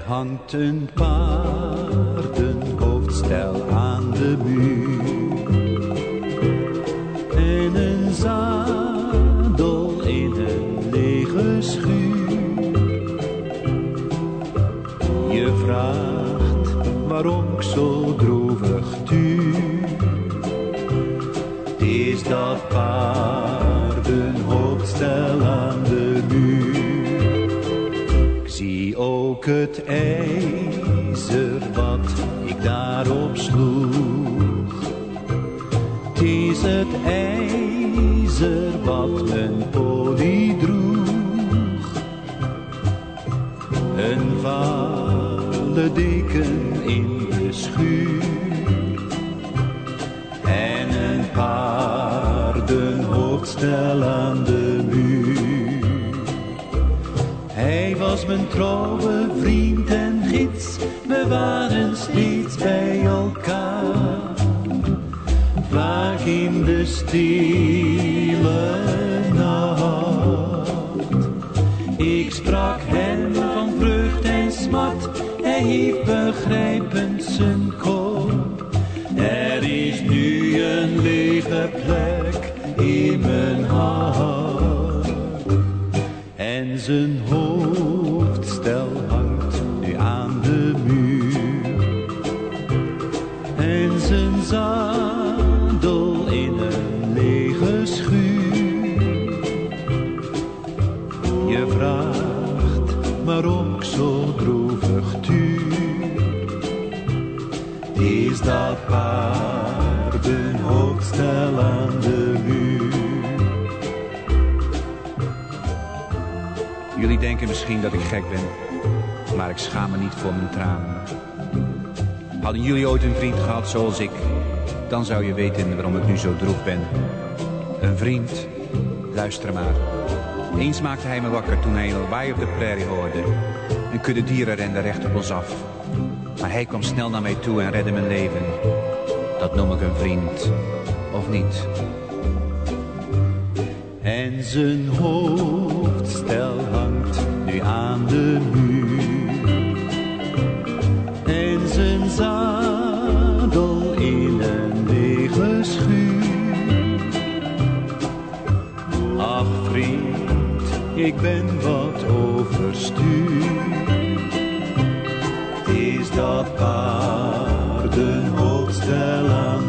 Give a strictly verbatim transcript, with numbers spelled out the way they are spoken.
hangt een paardenhoofdstel aan de muur en een zadel in een lege schuur. Je vraagt waarom ik zo droevig tuur. Het is dat paardenhoofdstel aan de muur. Ik zie ook het ijzer wat ik daarop sloeg. Het is het ijzer wat mijn pony droeg. Een vale deken in de schuur en een paardenhoofdstel aan de muur. Hij was mijn trouwe vriend en gids, we waren steeds bij elkaar. Vaak in de stille nacht. Ik sprak hem van vreugd en smart, hij heeft begrijpend zijn kop. Er is nu een lege plek in mijn hart. En zijn hoofdstel hangt nu aan de muur. En zijn zadel in een lege schuur. Je vraagt waarom ik zo droevig tuur. Is dat paardenhoofdstel aan de muur. Jullie denken misschien dat ik gek ben, maar ik schaam me niet voor mijn tranen. Hadden jullie ooit een vriend gehad zoals ik, dan zou je weten waarom ik nu zo droef ben. Een vriend, luister maar. Eens maakte hij me wakker toen hij een lawaai op de prairie hoorde. Een kudde dieren rende recht op ons af. Maar hij kwam snel naar mij toe en redde mijn leven. Dat noem ik een vriend, of niet? En zijn hoofdstel hangt nu aan de muur. En zijn zadel in een lege schuur. Ach vriend, ik ben wat overstuur. Is dat paardenhoofdstel aan